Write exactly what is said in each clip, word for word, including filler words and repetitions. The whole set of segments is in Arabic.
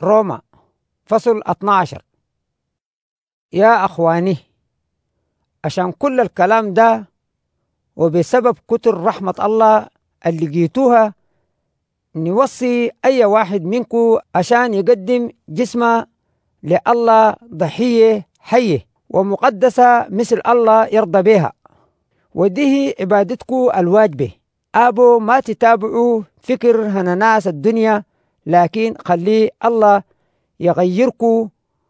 روما فصل اثنا عشر. يا أخواني، عشان كل الكلام ده وبسبب كتر رحمة الله اللي جيتوها، نوصي أي واحد منكم عشان يقدم جسمه لله ضحية حية ومقدسة مثل الله يرضى بها، وديه عبادتكم الواجبة. أبو ما تتابعوا فكر هنناس الدنيا، لكن خليه الله يغيركم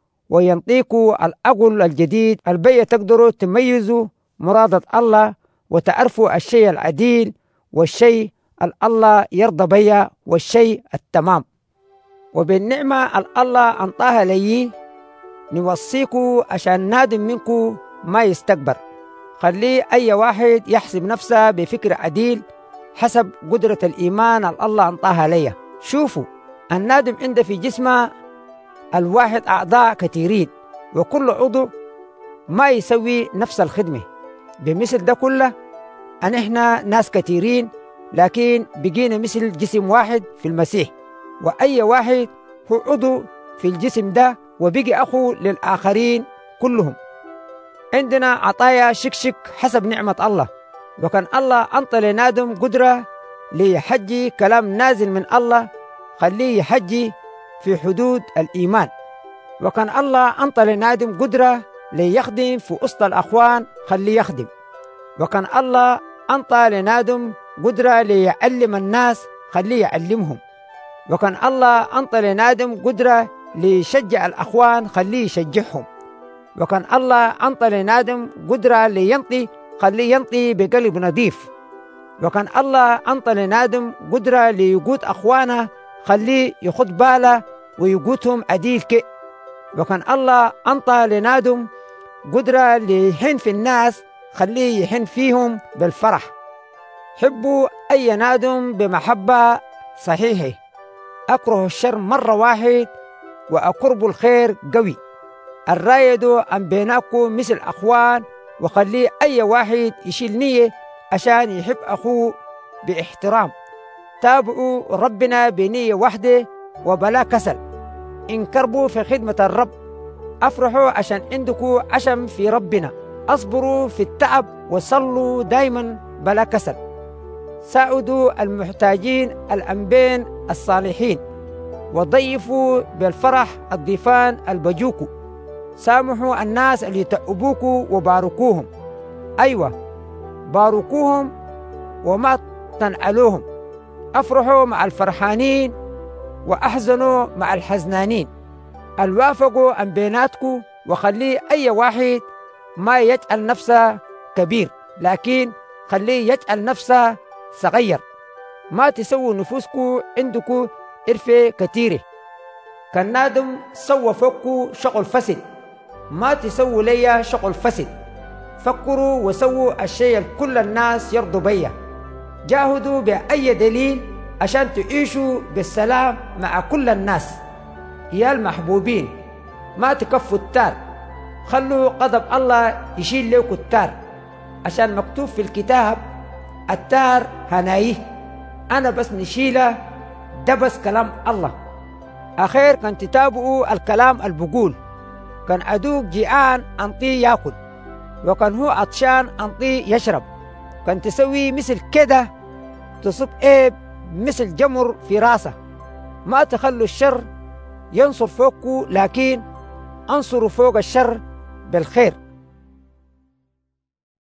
وينطيكوا العقل الجديد البي تقدروا تميزوا مرادة الله وتعرفوا الشيء العديل والشيء الله يرضى بيا والشيء التمام. وبالنعمة الله أنطاها لي نوصيكوا عشان نادم منكم ما يستكبر. خليه أي واحد يحسب نفسه بفكر عديل حسب قدرة الإيمان الله أنطاها لي. شوفوا، النادم عنده في جسمه الواحد أعضاء كثيرين، وكل عضو ما يسوي نفس الخدمة. بمثل ده كله أن إحنا ناس كثيرين، لكن بقينا مثل جسم واحد في المسيح، وأي واحد هو عضو في الجسم ده وبقي أخو للآخرين كلهم. عندنا عطايا شكشك حسب نعمة الله، وكان الله أنطى لنادم قدرة ليحجي كلام نازل من الله، خليه يحجي في حدود الإيمان. وكان الله أنطى لنادم قدرة ليخدم في وسط الأخوان، خليه يخدم. وكان الله أنطى لنادم قدرة ليعلم الناس، خليه يعلمهم. وكان الله أنطى لنادم قدرة ليشجع الأخوان، خليه يشجعهم. وكان الله أنطى لنادم قدرة لينطي، خليه ينطي بقلب نظيف. وكان الله أنطى لنادم قدرة ليقود أخوانه، خليه يخد باله ويقودهم عديل كي. وكان الله أنطى لنادم قدرة ليحن في الناس، خليه يحن فيهم بالفرح. حبوا أي نادم بمحبة صحيحة، أكره الشر مرة واحد وأقرب الخير قوي. الرايدوا أن بيناكم مثل أخوان، وخليه أي واحد يشيل نية عشان يحب أخوه باحترام. تابعوا ربنا بنية واحدة وبلا كسل. انكربوا في خدمة الرب، أفرحوا عشان عندكم عشم في ربنا. أصبروا في التعب وصلوا دايما بلا كسل. ساعدوا المحتاجين الأنبين الصالحين، وضيفوا بالفرح الضيفان البجوكوا. سامحوا الناس اللي يتعبوكوا وباركوهم. أيوة، باركوهم وما تنعلوهم. أفرحوا مع الفرحانين وأحزنوا مع الحزنانين. الوافقوا عن بيناتكم، وخليه أي واحد ما يجعل نفسه كبير، لكن خليه يجعل نفسه صغير. ما تسووا نفوسكم عندكم إرفة كثيرة. كان نادم سوى فوقكم شغل فسد، ما تسووا ليا شغل فسد. فكروا وسووا الشيء كل الناس يرضوا بيا. جاهدوا بأي دليل عشان تعيشوا بالسلام مع كل الناس. يا المحبوبين، ما تكفوا التار، خلوا غضب الله يشيل لكم التار، عشان مكتوب في الكتاب التار هنايه، أنا بس نشيله، ده بس كلام الله. أخير كان تتابعوا الكلام البقول. كان عدوك جيعان أنطيه يأكل، وكان هو عطشان أنطيه يشرب. كان تسوي مثل كده، تصب إيه مثل جمر في راسه. ما تخلوا الشر ينصر فوقكم، لكن انصروا فوق الشر بالخير.